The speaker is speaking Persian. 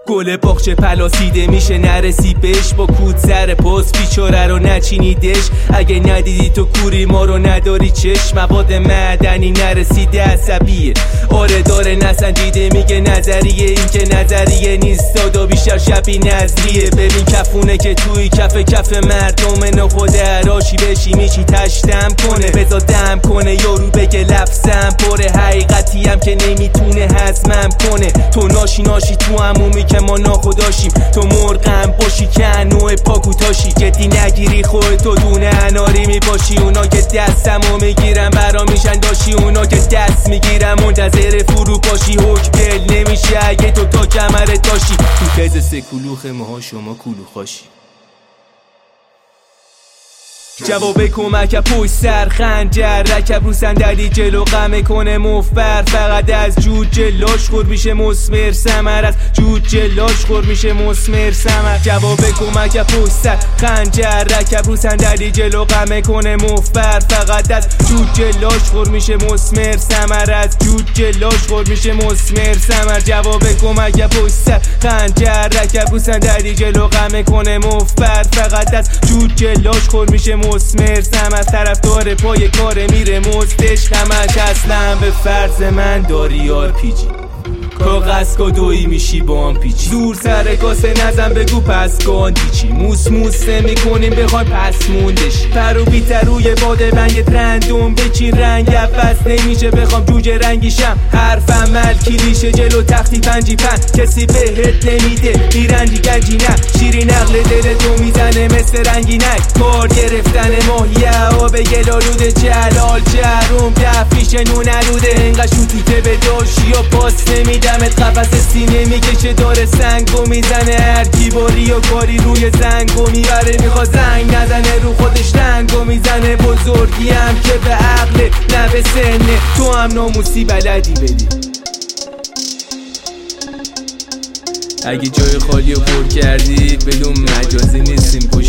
گل باغچه پلاسیده میشه نرسی بهش، با کود سر پست بیچاره رو نچینیدش. اگه ندیدی تو کوری ما رو نداری چشم، مواد معدنی نرسیده عصبیه. آره داره نسنجیده میگه نظریه، این که نظریه نیست دادا بیشتر شبیه نظریه. ببین کفونه که توی کف مردم نخود عراشی بشی میشی تشتم کنه، بذار دم کنه یارو بگه لفظم پره، حقیقتی هم که نمیتونه هضمم کنه. تو ناشی تو عمومی که ما ناخداشیم، تو مرغم باشی که نوع پاکوتاشی، جدی نگیری خودتو دونه اناری میباشی. اونا که دستمو میگیرن برا میشن داشی، اونا که دست میگیرن منتظر فرو پاشی. حکم دل نمیشه اگه تو تا کمرت باشی، تو تز سکولوخ ماها شما کلوخاشی. جواب کمک پشت سر خنجر، رکب رو صندلی جلو غمه کنه مفبر. فقط از جود جلاش خور میشه مسمر ثمر، از جود جلاش خور میشه مسمر ثمر. جواب کمک پشت سر خنجر، رکب رو صندلی جلو غمه کنه مفبر. فقط از جود جلاش خور میشه مسمر ثمر، از جود جلاش خور میشه مسمر ثمر. جواب کمک پشت سر خنجر، رکب رو صندلی جلو غمه کنه مفبر. فقط از جود جلاش خور میشه مسمر ثمر. طرفدار پای کار میره مزدش همش، اصلا به فرض من داری آر پیجی، کاغذ کدویی میشی با هم پیچی. دور سر کاسه نزن بگو پس گاندی چی، موس نمیکنیم بخوای پس موندشی. پرو بیتر روی باده من یه رندوم بچین، رنگ عوض نمیشه بخوام جوجه رنگیشم. حرفم مل کلیشه جلو تختی پنجی پن، کسی بهت نمیده بیرنجی گنجی نه. شیری نقل دل تو میزنه مثل رنگینک، کار گرفتن ماهیه آب گلالوده. جلال جروم دفیش نون الوده، انقدر شوتیته به داشی و پاس نمیدمت. قفص سینه میکشه داره سنگو میزنه، هر کی باری و کاری روی زنگو میبره. میخواد زنگ نزنه رو خودش رنگو میزنه. بزرگی هم که به عقل نه به سنه، تو هم ناموسی بلدی بدی. اگه جای خالی رو پر کردی بدون مجازی نیستیم.